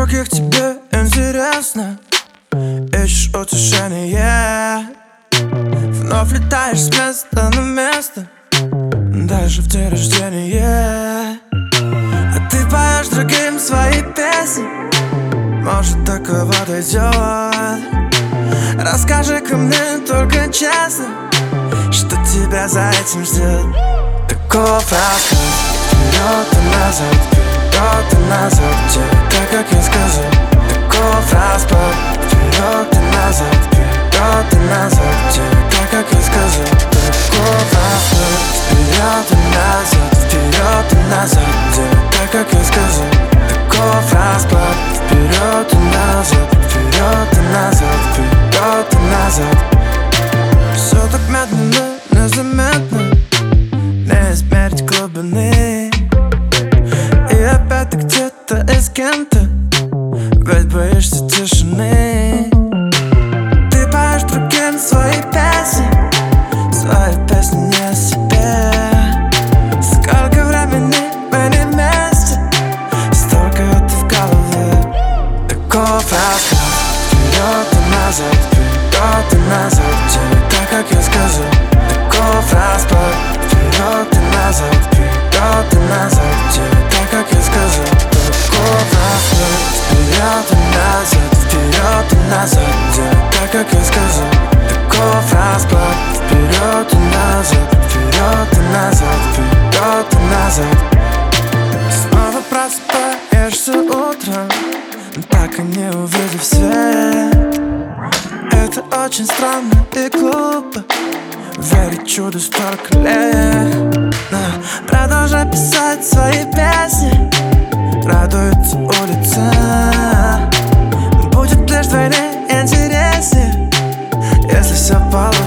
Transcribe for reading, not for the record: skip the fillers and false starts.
других тебе интересно, ищешь утешение, вновь летаешь с места на место, даже в день рождения. А ты поешь другим свои песни, может, такого дойдет. Расскажи-ка мне только честно, что тебя за этим ждет. Таков рассказ, вперед и назад, вперед и назад, так как я сказал. Таков расклад, вперед и назад, вперед и назад, так как я сказал. Таков расклад, вперед и назад, вперед и назад, так как я сказал. Таков расклад, вперед и назад, вперед и назад, вперед и назад. Все так медленно, незаметно, не измерить глубины. И опять ты где-то и с кем-то, ведь боишься тишины. Ты поешь другим свои песни не о себе. Сколько времени мы не вместе, столько ты в голове. Таков рассказ, вперед и назад, вперед и назад, так как я сказал. Таков расклад, вперед и назад, вперед и назад, так как я сказал. Таков расклад, вперед и назад, вперед и назад, так как я сказал. Таков расклад, вперед и назад, вперед и назад, вперед и назад. Снова просыпаешься утром, так и не увидев свет. Это очень странно и глупо, верить чуду столько лет. Но продолжай писать свои песни, радуется улица. Будет лишь вдвойне интереснее, если все получится.